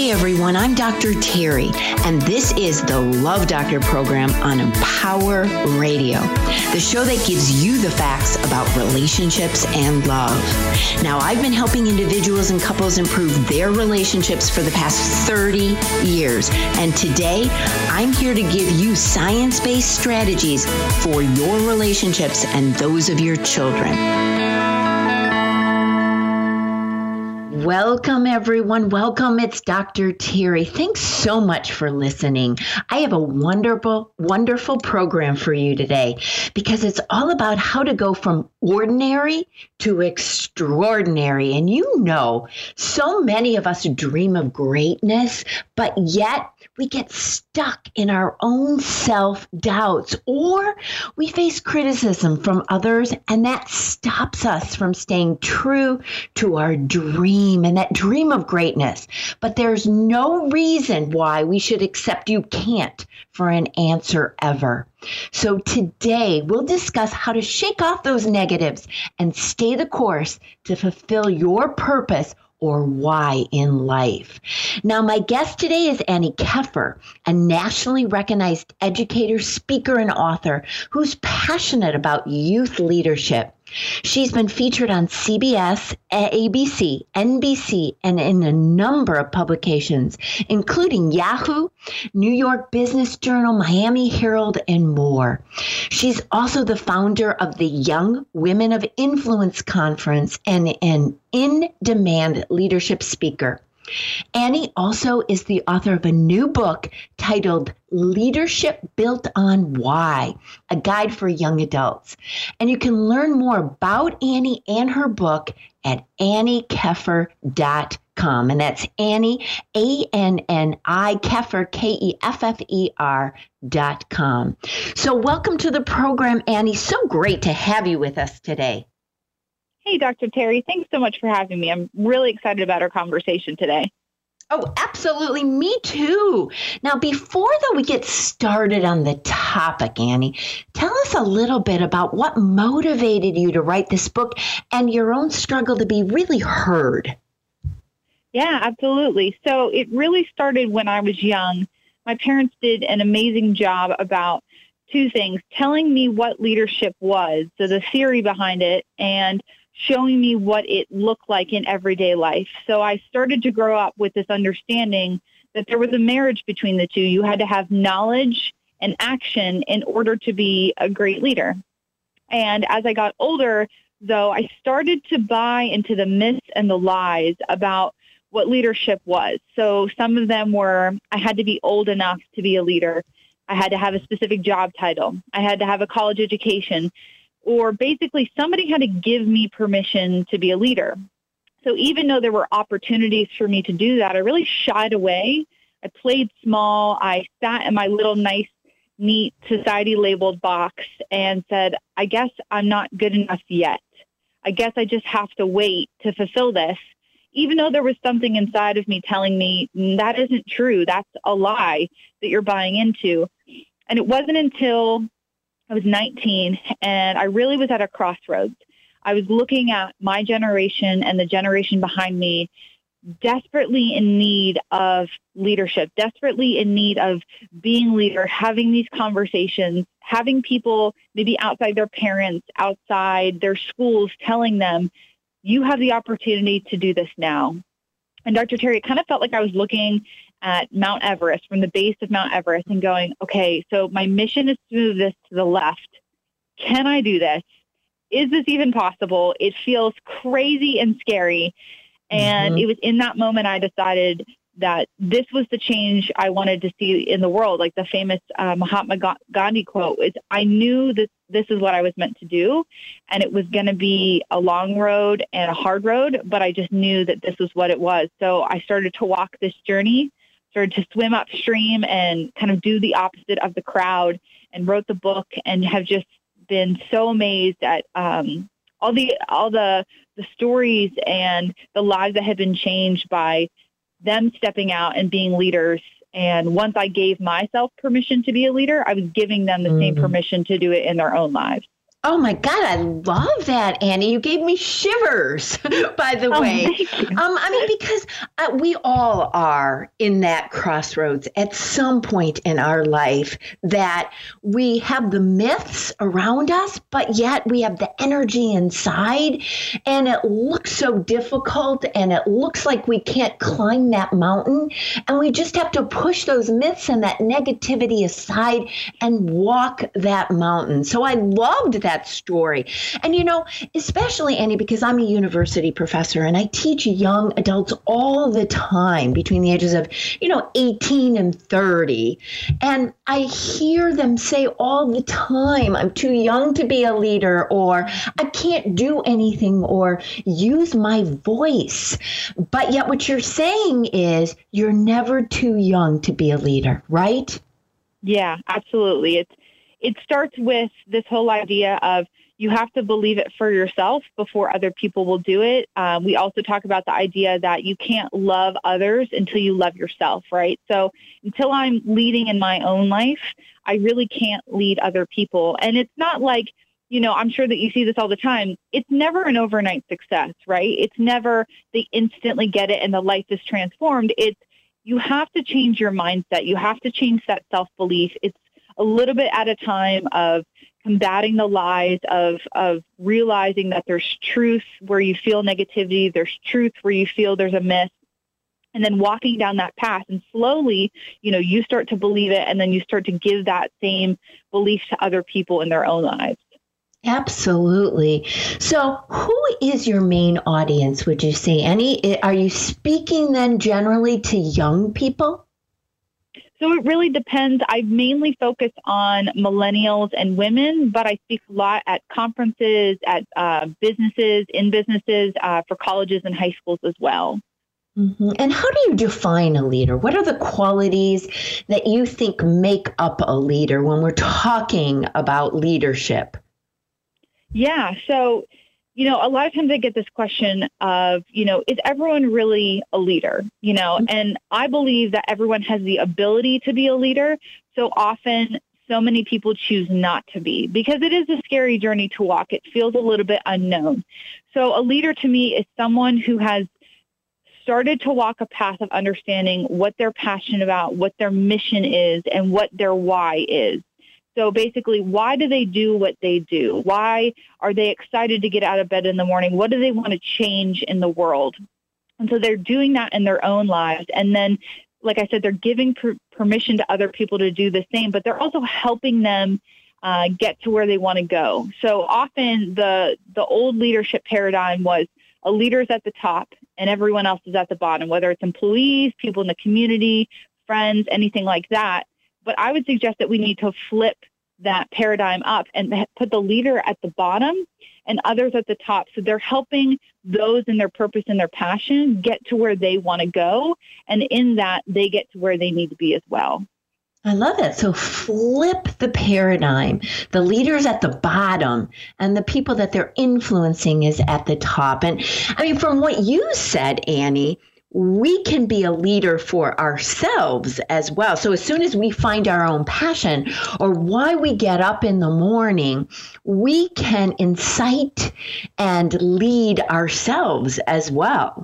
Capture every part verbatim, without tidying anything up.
Hi, everyone. I'm Doctor Terry, and this is the Love Doctor program on Empower Radio, the show that gives you the facts about relationships and love. Now, I've been helping individuals and couples improve their relationships for the past thirty years, and today I'm here to give you science-based strategies for your relationships and those of your children. Welcome, everyone. Welcome. It's Doctor Terry. Thanks so much for listening. I have a wonderful, wonderful program for you today because it's all about how to go from ordinary to extraordinary. And you know, so many of us dream of greatness, but yet we get stuck in our own self-doubts, or we face criticism from others, and that stops us from staying true to our dream and that dream of greatness. But there's no reason why we should accept you can't for an answer ever. So today we'll discuss how to shake off those negatives and stay the course to fulfill your purpose or why in life. Now, my guest today is Annie Keffer, a nationally recognized educator, speaker, and author who's passionate about youth leadership. She's been featured on C B S, A B C, N B C, and in a number of publications, including Yahoo, New York Business Journal, Miami Herald, and more. She's also the founder of the Young Women of Influence Conference and an in-demand leadership speaker. Annie also is the author of a new book titled Leadership Built on Why, a guide for young adults. And you can learn more about Annie and her book at annie keffer dot com. And that's Annie, A N N I, Keffer, K E F F E R dot com. So welcome to the program, Annie. So great to have you with us today. Hey, Doctor Terry, thanks so much for having me. I'm really excited about our conversation today. Oh, absolutely. Me too. Now, before though we get started on the topic, Annie, tell us a little bit about what motivated you to write this book and your own struggle to be really heard. Yeah, absolutely. So it really started when I was young. My parents did an amazing job about two things: telling me what leadership was, so the theory behind it, and showing me what it looked like in everyday life. So I started to grow up with this understanding that there was a marriage between the two. You had to have knowledge and action in order to be a great leader. And as I got older, though, I started to buy into the myths and the lies about what leadership was. So some of them were, I had to be old enough to be a leader. I had to have a specific job title. I had to have a college education. Or basically somebody had to give me permission to be a leader. So even though there were opportunities for me to do that, I really shied away. I played small. I sat in my little nice, neat society labeled box and said, I guess I'm not good enough yet. I guess I just have to wait to fulfill this. Even though there was something inside of me telling me that isn't true. That's a lie that you're buying into. And it wasn't until I was nineteen, and I really was at a crossroads. I was looking at my generation and the generation behind me, desperately in need of leadership, desperately in need of being leader, having these conversations, having people maybe outside their parents, outside their schools, telling them, you have the opportunity to do this now. And Doctor Terry, it kind of felt like I was looking at Mount Everest, from the base of Mount Everest, and going, okay, so my mission is to move this to the left. Can I do this? Is this even possible? It feels crazy and scary. And mm-hmm. It was in that moment I decided that this was the change I wanted to see in the world. Like the famous uh, Mahatma Gandhi quote is, I knew that this is what I was meant to do. And it was going to be a long road and a hard road, but I just knew that this was what it was. So I started to walk this journey, started to swim upstream and kind of do the opposite of the crowd, and wrote the book, and have just been so amazed at um, all the all the the stories and the lives that have been changed by them stepping out and being leaders. And once I gave myself permission to be a leader, I was giving them the mm-hmm. same permission to do it in their own lives. Oh my God, I love that, Annie. You gave me shivers, by the Oh, way. thank you. Um, I mean, because uh, we all are in that crossroads at some point in our life that we have the myths around us, but yet we have the energy inside, and it looks so difficult, and it looks like we can't climb that mountain, and we just have to push those myths and that negativity aside and walk that mountain. So I loved that that story. And, you know, especially, Annie, because I'm a university professor and I teach young adults all the time between the ages of, you know, eighteen and thirty. And I hear them say all the time, I'm too young to be a leader, or I can't do anything, or use my voice. But yet what you're saying is you're never too young to be a leader, right? Yeah, absolutely. It's It starts with this whole idea of you have to believe it for yourself before other people will do it. Um, we also talk about the idea that you can't love others until you love yourself, right? So until I'm leading in my own life, I really can't lead other people. And it's not like, you know, I'm sure that you see this all the time. It's never an overnight success, right? It's never they instantly get it and the life is transformed. It's you have to change your mindset. You have to change that self-belief. It's a little bit at a time of combating the lies, of of realizing that there's truth where you feel negativity, there's truth where you feel there's a myth, and then walking down that path. And slowly, you know, you start to believe it, and then you start to give that same belief to other people in their own lives. Absolutely. So who is your audience? Audience, would you say? Any, are you speaking then generally to young people? So it really depends. I mainly focus on millennials and women, but I speak a lot at conferences, at uh, businesses, in businesses, uh, for colleges and high schools as well. Mm-hmm. And how do you define a leader? What are the qualities that you think make up a leader when we're talking about leadership? Yeah. So, you know, a lot of times I get this question of, you know, is everyone really a leader? You know, and I believe that everyone has the ability to be a leader. So often, so many people choose not to be because it is a scary journey to walk. It feels a little bit unknown. So a leader to me is someone who has started to walk a path of understanding what they're passionate about, what their mission is, and what their why is. So basically, why do they do what they do? Why are they excited to get out of bed in the morning? What do they want to change in the world? And so they're doing that in their own lives. And then, like I said, they're giving per- permission to other people to do the same, but they're also helping them uh, get to where they want to go. So often the the old leadership paradigm was a leader is at the top and everyone else is at the bottom, whether it's employees, people in the community, friends, anything like that. But I would suggest that we need to flip that paradigm up and put the leader at the bottom and others at the top. So they're helping those in their purpose and their passion get to where they want to go. And in that, they get to where they need to be as well. I love it. So flip the paradigm. The leader's at the bottom and the people that they're influencing is at the top. And I mean, from what you said, Annie, we can be a leader for ourselves as well. So as soon as we find our own passion or why we get up in the morning, we can incite and lead ourselves as well.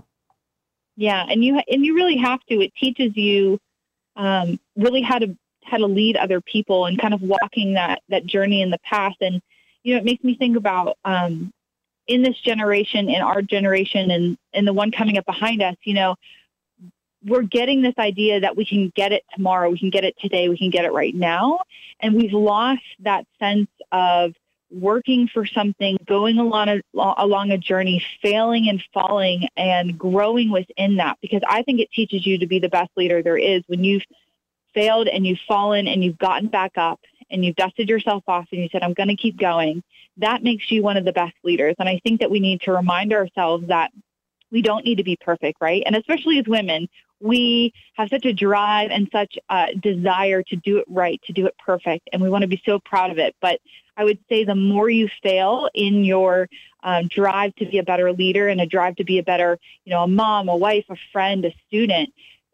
Yeah, and you and you really have to. It teaches you um, really how to how to lead other people and kind of walking that that journey in the path. And you know, it makes me think about. Um, in this generation, in our generation, and, and the one coming up behind us, you know, we're getting this idea that we can get it tomorrow, we can get it today, we can get it right now. And we've lost that sense of working for something, going along a, along a journey, failing and falling and growing within that. Because I think it teaches you to be the best leader there is when you've failed and you've fallen and you've gotten back up and you've dusted yourself off and you said, I'm going to keep going. That makes you one of the best leaders. And I think that we need to remind ourselves that we don't need to be perfect, right? And especially as women, we have such a drive and such a desire to do it right, to do it perfect. And we want to be so proud of it. But I would say the more you fail in your um, drive to be a better leader and a drive to be a better, you know, a mom, a wife, a friend, a student,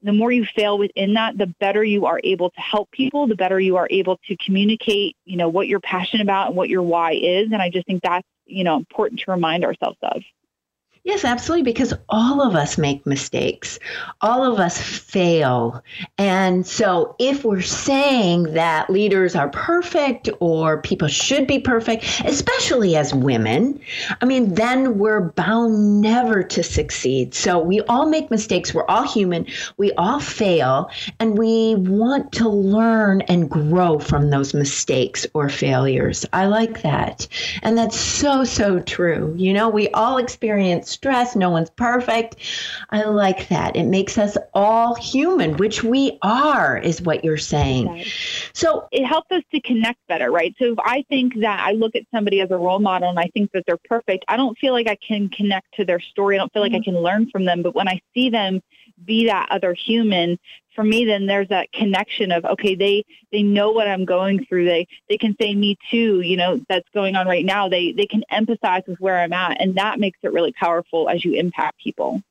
the more you fail within that, the better you are able to help people, the better you are able to communicate, you know, what you're passionate about and what your why is. And I just think that's, you know, important to remind ourselves of. Yes, absolutely, because all of us make mistakes. All of us fail. And so if we're saying that leaders are perfect or people should be perfect, especially as women, I mean, then we're bound never to succeed. So we all make mistakes. We're all human. We all fail. And we want to learn and grow from those mistakes or failures. I like that. And that's so, so true. You know, we all experience stress. No one's perfect. I like that. It makes us all human, which we are, is what you're saying. Right. So it helps us to connect better, right? So if I think that I look at somebody as a role model and I think that they're perfect, I don't feel like I can connect to their story. I don't feel like mm-hmm. I can learn from them. But when I see them be that other human, for me, then there's that connection of, okay, they, they know what I'm going through. They, they can say me too, you know, that's going on right now. They, they can empathize with where I'm at. And that makes it really powerful as you impact people.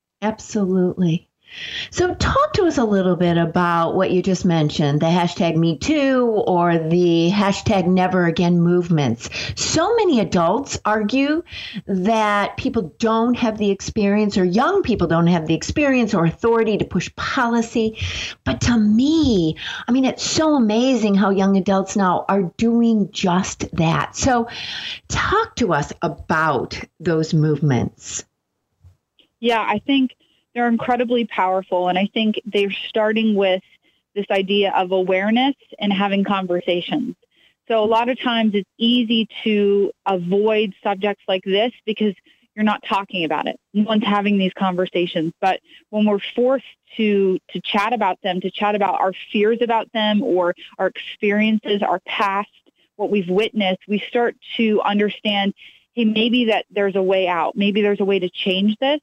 Absolutely. So talk to us a little bit about what you just mentioned, the hashtag Me Too or the hashtag Never Again movements. So many adults argue that people don't have the experience, or young people don't have the experience or authority to push policy. But to me, I mean, it's so amazing how young adults now are doing just that. So talk to us about those movements. Yeah, I think they're incredibly powerful. And I think they're starting with this idea of awareness and having conversations. So a lot of times it's easy to avoid subjects like this because you're not talking about it. No one's having these conversations. But when we're forced to to chat about them, to chat about our fears about them or our experiences, our past, what we've witnessed, we start to understand, hey, maybe that there's a way out. Maybe there's a way to change this.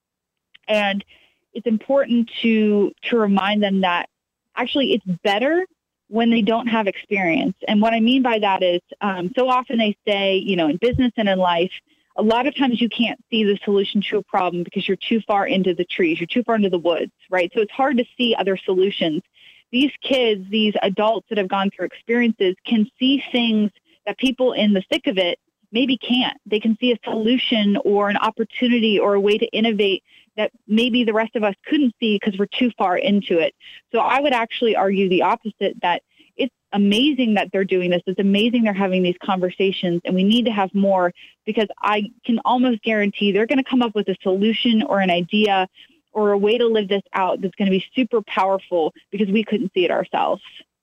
And it's important to to remind them that actually it's better when they don't have experience. And what I mean by that is um, so often they say, you know, in business and in life, a lot of times you can't see the solution to a problem because you're too far into the trees, you're too far into the woods, right? So it's hard to see other solutions. These kids, these adults that have gone through experiences can see things that people in the thick of it maybe can't. They can see a solution or an opportunity or a way to innovate that maybe the rest of us couldn't see because we're too far into it. So I would actually argue the opposite, that it's amazing that they're doing this. It's amazing they're having these conversations, and we need to have more, because I can almost guarantee they're going to come up with a solution or an idea or a way to live this out that's going to be super powerful because we couldn't see it ourselves.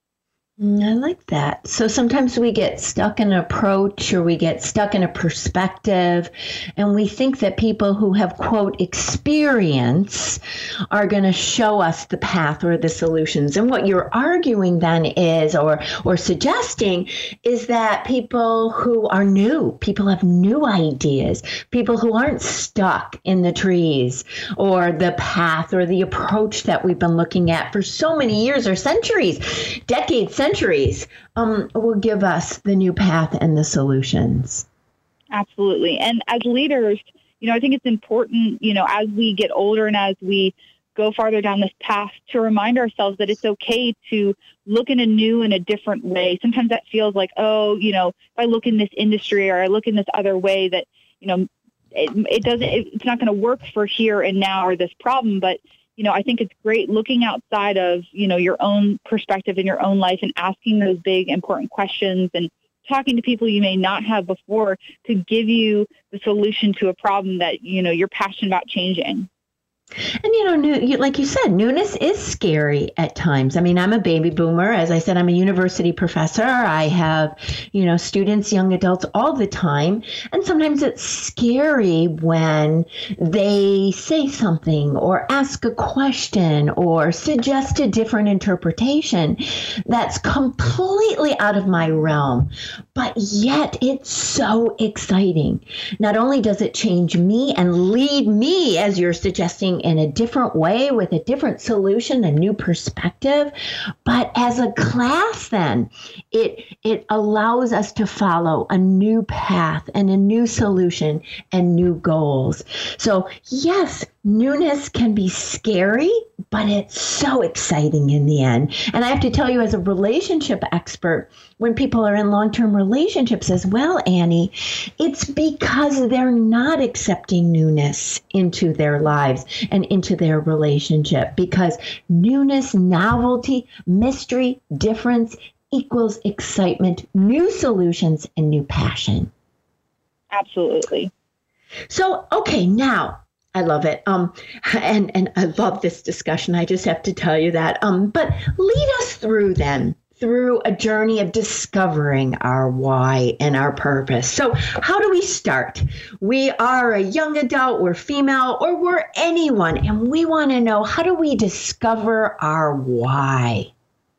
I like that. So sometimes we get stuck in an approach, or we get stuck in a perspective, and we think that people who have, quote, experience are going to show us the path or the solutions. And what you're arguing then is, or or suggesting, is that people who are new, people have new ideas, people who aren't stuck in the trees or the path or the approach that we've been looking at for so many years or centuries, decades, centuries, centuries, um, will give us the new path and the solutions. Absolutely. And as leaders, you know, I think it's important, you know, as we get older and as we go farther down this path, to remind ourselves that it's okay to look in a new and a different way. Sometimes that feels like, oh, you know, if I look in this industry or I look in this other way, that, you know, it, it doesn't, it, it's not going to work for here and now or this problem. But you know, I think it's great looking outside of, you know, your own perspective in your own life and asking those big, important questions and talking to people you may not have before to give you the solution to a problem that, you know, you're passionate about changing. And, you know, new, you, like you said, newness is scary at times. I mean, I'm a baby boomer. As I said, I'm a university professor. I have, you know, students, young adults all the time. And sometimes it's scary when they say something or ask a question or suggest a different interpretation that's completely out of my realm. But yet it's so exciting. Not only does it change me and lead me, as you're suggesting, in a different way with a different solution, a new perspective, but as a class then it it allows us to follow a new path and a new solution and new goals. So yes, newness can be scary, but it's so exciting in the end. And I have to tell you, as a relationship expert, when people are in long-term relationships as well, Annie, it's because they're not accepting newness into their lives and into their relationship, because newness, novelty, mystery, difference equals excitement, new solutions, and new passion. Absolutely. So, okay, now I love it. Um, and, and I love this discussion. I just have to tell you that. Um, but lead us through then, through a journey of discovering our why and our purpose. So how do we start? We are a young adult, we're female, or we're anyone, and we want to know, how do we discover our why?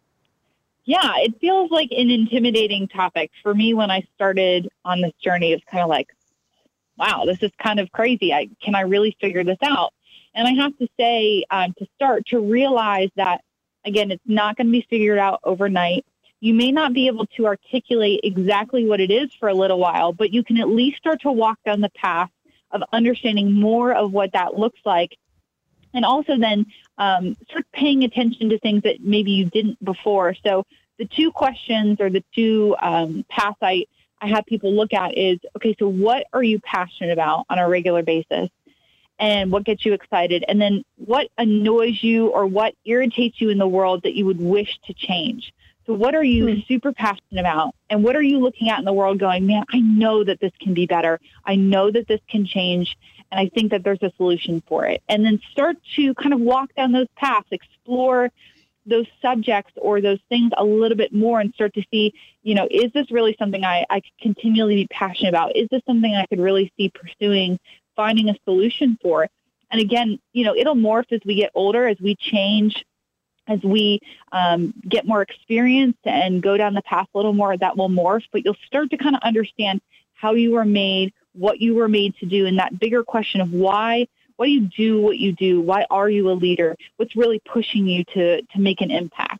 Yeah, it feels like an intimidating topic. For me, when I started on this journey, it's kind of like, wow, this is kind of crazy. I, can I really figure this out? And I have to say, um, to start, to realize that, again, it's not going to be figured out overnight. You may not be able to articulate exactly what it is for a little while, but you can at least start to walk down the path of understanding more of what that looks like. And also then um, start paying attention to things that maybe you didn't before. So the two questions or the two um, paths I, I have people look at is, okay, so what are you passionate about on a regular basis? And what gets you excited? And then what annoys you or what irritates you in the world that you would wish to change? So what are you mm-hmm. super passionate about? And what are you looking at in the world going, man, I know that this can be better. I know that this can change. And I think that there's a solution for it. And then start to kind of walk down those paths, explore those subjects or those things a little bit more and start to see, you know, is this really something I, I could continually be passionate about? Is this something I could really see pursuing, finding a solution for? And again, you know, it'll morph as we get older, as we change, as we um, get more experience and go down the path a little more, that will morph. But you'll start to kind of understand how you were made, what you were made to do, and that bigger question of why, why do you do what you do? Why are you a leader? What's really pushing you to, to make an impact?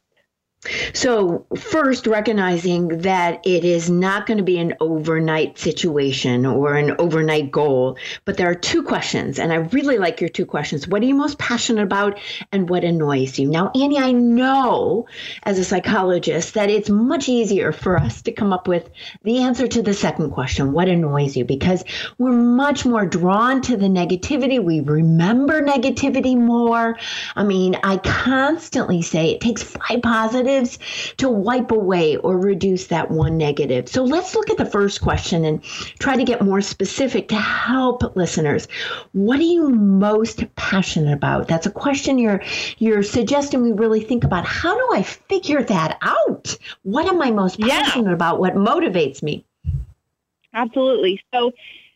So first, recognizing that it is not going to be an overnight situation or an overnight goal, but there are two questions, and I really like your two questions. What are you most passionate about, and what annoys you? Now, Annie, I know as a psychologist that it's much easier for us to come up with the answer to the second question, what annoys you, because we're much more drawn to the negativity. We remember negativity more. I mean, I constantly say it takes five positives to wipe away or reduce that one negative. So let's look at the first question and try to get more specific to help listeners. What are you most passionate about? That's a question you're you're suggesting we really think about. How do I figure that out? What am I most passionate yeah. about? What motivates me? Absolutely. So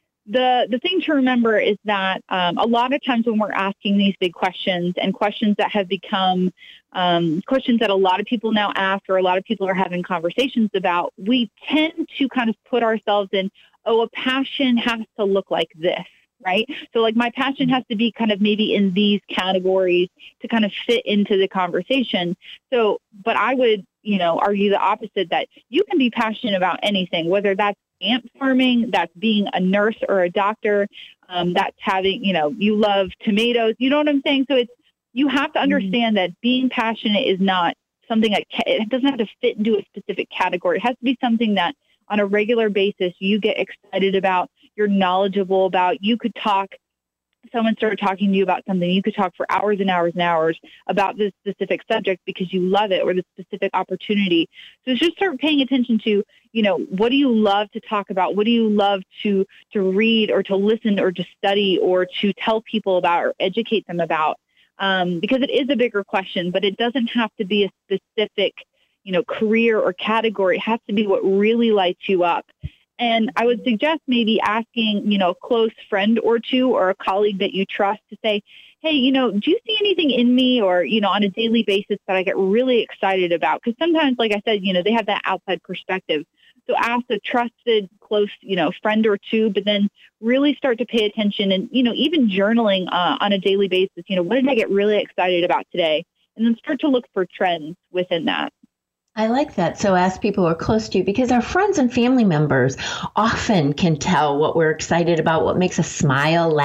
The the thing to remember is that um, a lot of times when we're asking these big questions and questions that have become um, questions that a lot of people now ask or a lot of people are having conversations about, we tend to kind of put ourselves in, oh, a passion has to look like this, right? So like my passion has to be kind of maybe in these categories to kind of fit into the conversation. So, but I would, you know, argue the opposite, that you can be passionate about anything, whether that's ant farming, that's being a nurse or a doctor, um, that's having, you know, you love tomatoes, you know what I'm saying? So it's, you have to understand mm-hmm. that being passionate is not something that, it doesn't have to fit into a specific category. It has to be something that on a regular basis you get excited about, you're knowledgeable about. You could talk, someone started talking to you about something, you could talk for hours and hours and hours about this specific subject because you love it or the specific opportunity. So just start paying attention to, you know, what do you love to talk about? What do you love to, to read or to listen or to study or to tell people about or educate them about? Um, because it is a bigger question, but it doesn't have to be a specific, you know, career or category. It has to be what really lights you up. And I would suggest maybe asking, you know, a close friend or two or a colleague that you trust to say, hey, you know, do you see anything in me or, you know, on a daily basis that I get really excited about? Because sometimes, like I said, you know, they have that outside perspective. So ask a trusted, close, you know, friend or two, but then really start to pay attention and, you know, even journaling uh, on a daily basis. You know, what did I get really excited about today? And then start to look for trends within that. I like that. So ask people who are close to you, because our friends and family members often can tell what we're excited about, what makes us smile, laugh,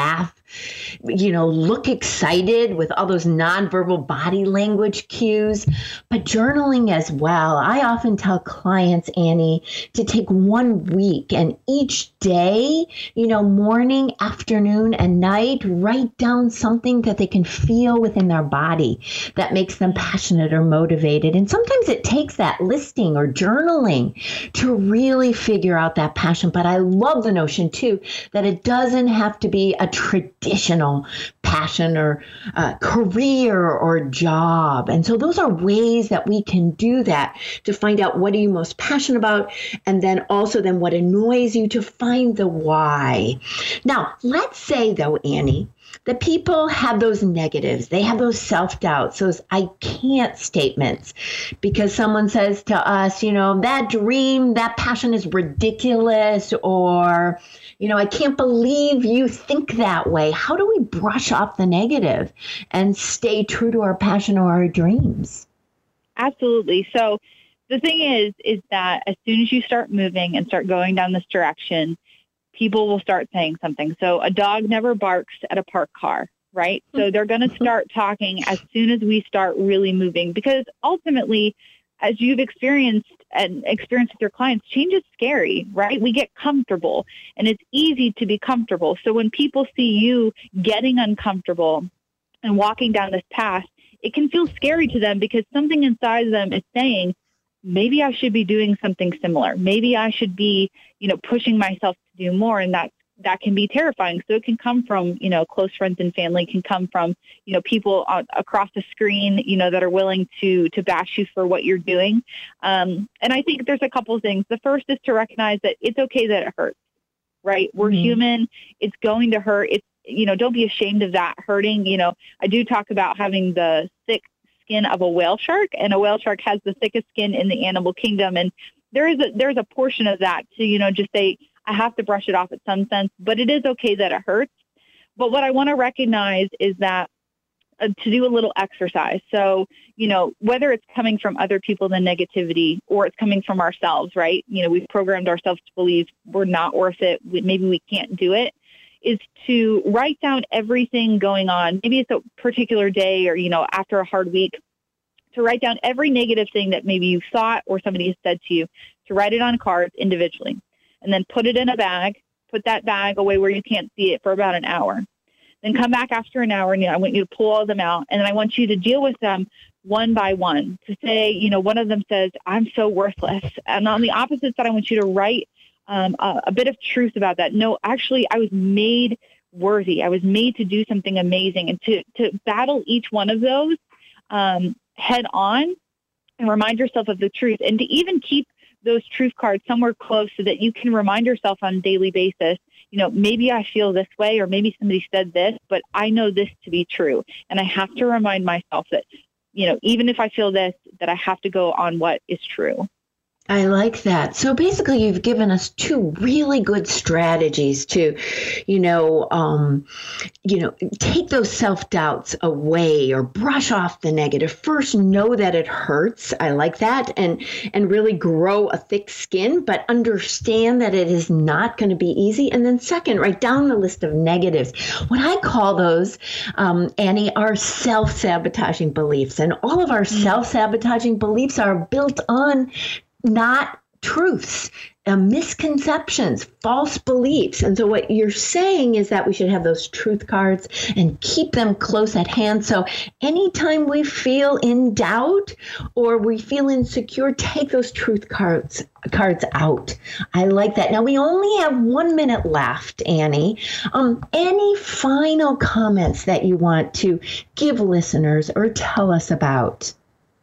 you know, look excited with all those nonverbal body language cues, but journaling as well. I often tell clients, Annie, to take one week and each day, you know, morning, afternoon, and night, write down something that they can feel within their body that makes them passionate or motivated. And sometimes it takes that listing or journaling to really figure out that passion. But I love the notion, too, that it doesn't have to be a traditional passion or uh, career or job. And so those are ways that we can do that to find out what are you most passionate about, and then also then what annoys you to find the why. Now, let's say though, Annie, that people have those negatives. They have those self-doubts, those I can't statements, because someone says to us, you know, that dream, that passion is ridiculous, or, you know, I can't believe you think that way. How do we brush off the negative and stay true to our passion or our dreams? Absolutely. So the thing is, is that as soon as you start moving and start going down this direction, people will start saying something. So a dog never barks at a parked car, right? So they're going to start talking as soon as we start really moving, because ultimately, as you've experienced and experienced with your clients, change is scary, right? We get comfortable, and it's easy to be comfortable. So when people see you getting uncomfortable and walking down this path, it can feel scary to them because something inside of them is saying, maybe I should be doing something similar. Maybe I should be, you know, pushing myself to do more. And that, that can be terrifying. So it can come from, you know, close friends and family, can come from, you know, people on, across the screen, you know, that are willing to, to bash you for what you're doing. Um, and I think there's a couple of things. The first is to recognize that it's okay that it hurts, right? We're mm-hmm. human. It's going to hurt. It's, you know, don't be ashamed of that hurting. You know, I do talk about having the thick skin of a whale shark, and a whale shark has the thickest skin in the animal kingdom. And there is a, there's a portion of that to, you know, just say, I have to brush it off in some sense, but it is okay that it hurts. But what I want to recognize is that uh, to do a little exercise. So, you know, whether it's coming from other people, the negativity, or it's coming from ourselves, right? You know, we've programmed ourselves to believe we're not worth it. Maybe we can't do it. Is to write down everything going on. Maybe it's a particular day or, you know, after a hard week, to write down every negative thing that maybe you thought or somebody has said to you, to write it on cards individually, and then put it in a bag, put that bag away where you can't see it for about an hour. Then come back after an hour, and you know, I want you to pull all of them out, and then I want you to deal with them one by one. To say, you know, one of them says, I'm so worthless. And on the opposite side, I want you to write Um, a, a bit of truth about that. No, actually, I was made worthy. I was made to do something amazing, and to, to battle each one of those um, head on and remind yourself of the truth, and to even keep those truth cards somewhere close so that you can remind yourself on a daily basis, you know, maybe I feel this way, or maybe somebody said this, but I know this to be true. And I have to remind myself that, you know, even if I feel this, that I have to go on what is true. I like that. So basically, you've given us two really good strategies to, you know, um, you know, take those self-doubts away or brush off the negative. First, know that it hurts. I like that. And, and really grow a thick skin, but understand that it is not going to be easy. And then second, write down the list of negatives. What I call those, um, Annie, are self-sabotaging beliefs. And all of our mm-hmm. self-sabotaging beliefs are built on not truths, uh, misconceptions, false beliefs. And so what you're saying is that we should have those truth cards and keep them close at hand. So anytime we feel in doubt or we feel insecure, take those truth cards cards out. I like that. Now we only have one minute left, Annie. Um, any final comments that you want to give listeners or tell us about?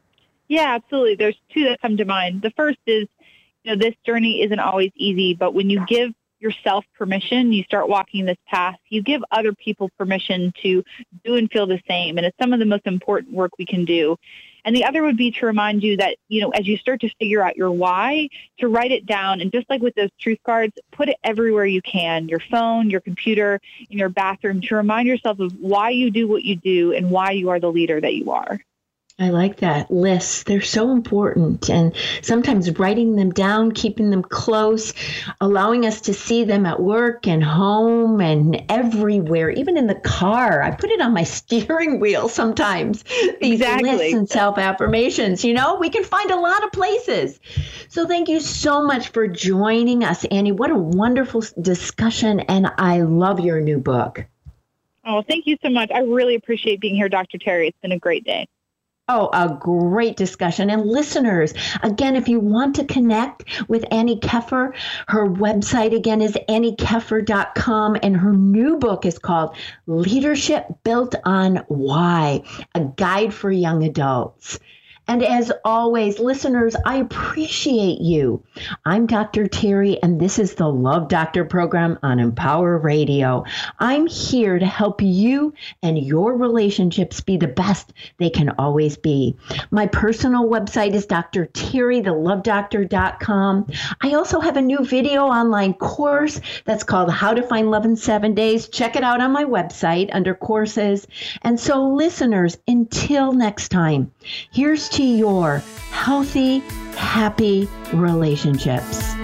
Yeah, absolutely. There's two that come to mind. The first is, you know, this journey isn't always easy, but when you give yourself permission, you start walking this path, you give other people permission to do and feel the same. And it's some of the most important work we can do. And the other would be to remind you that, you know, as you start to figure out your why, to write it down. And just like with those truth cards, put it everywhere you can, your phone, your computer, in your bathroom, to remind yourself of why you do what you do and why you are the leader that you are. I like that. Lists, they're so important. And sometimes writing them down, keeping them close, allowing us to see them at work and home and everywhere, even in the car. I put it on my steering wheel sometimes. These Exactly. lists and self-affirmations, you know, we can find a lot of places. So thank you so much for joining us, Annie. What a wonderful discussion. And I love your new book. Oh, thank you so much. I really appreciate being here, Doctor Terry. It's been a great day. Oh, a great discussion. And listeners, again, if you want to connect with Annie Keffer, her website again is annie keffer dot com, and her new book is called Leadership Built on Why, a guide for young adults. And as always, listeners, I appreciate you. I'm Doctor Terry, and this is the Love Doctor program on Empower Radio. I'm here to help you and your relationships be the best they can always be. My personal website is Doctor Terry the love doctor dot com. I also have a new video online course that's called How to Find Love in Seven Days. Check it out on my website under courses. And so, listeners, until next time, here's to your healthy, happy relationships.